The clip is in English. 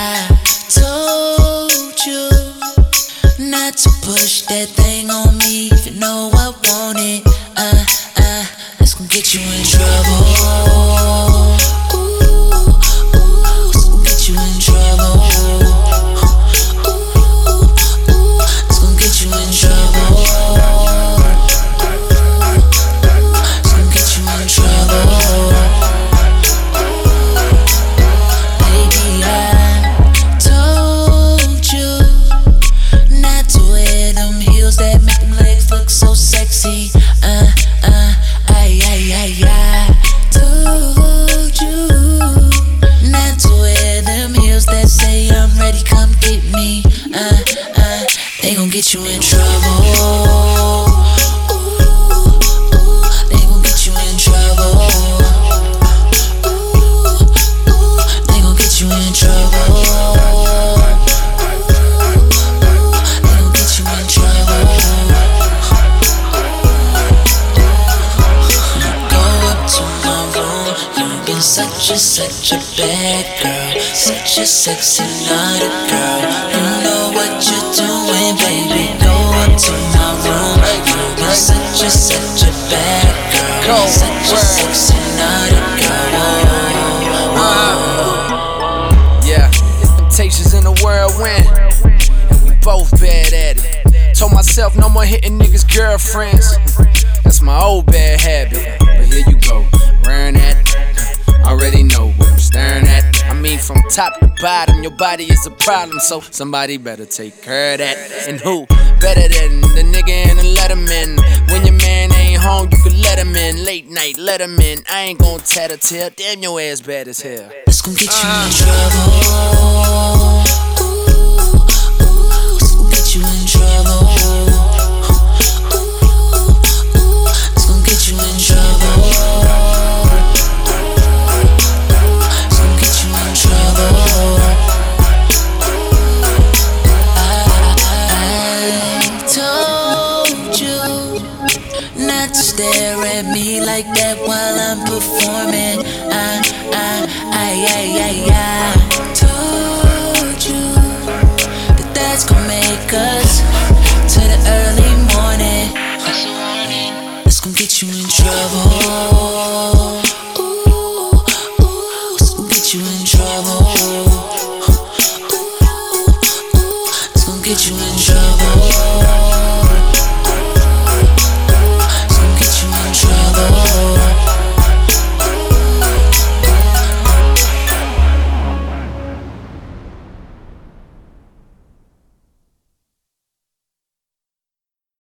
told you not to push that thing on me. If you know I want it, that's gonna get you in trouble. It's gonna get you in trouble. It's gonna get you in trouble. It's gonna get you in trouble. Baby, I told you not to wear them heels that make them legs look so sexy. I told you not to wear them heels that say I'm ready, come get me. They gon' get you in trouble. They gon' get you in trouble. They gon' get you in trouble. They gon' get you in trouble. Go up to my room. You've been such a bad girl, such a sexy naughty girl. You know what you're doing, baby. Go up to my room. You've been such a bad girl, such a sexy naughty girl. Yeah, temptations in the whirlwind, and we both bad at it. Told myself no more hitting niggas' girlfriends. That's my old bad habit. But here you go, wearing that. Already know what I'm staring at. I mean, from top to bottom, your body is a problem, so somebody better take care of that. And who better than the nigga in the Letterman? When your man ain't home, you can let him in. Late night, let him in. I ain't gon' tattletale. Damn, your ass bad as hell. It's gon' get you in trouble. It's gon' get you in trouble. It's gon' get you in trouble. Stare at me like that while I'm performing. I told you that that's gonna make us to the early morning. That's gonna get you in trouble. It's gonna get you in trouble. It's gonna get you in trouble.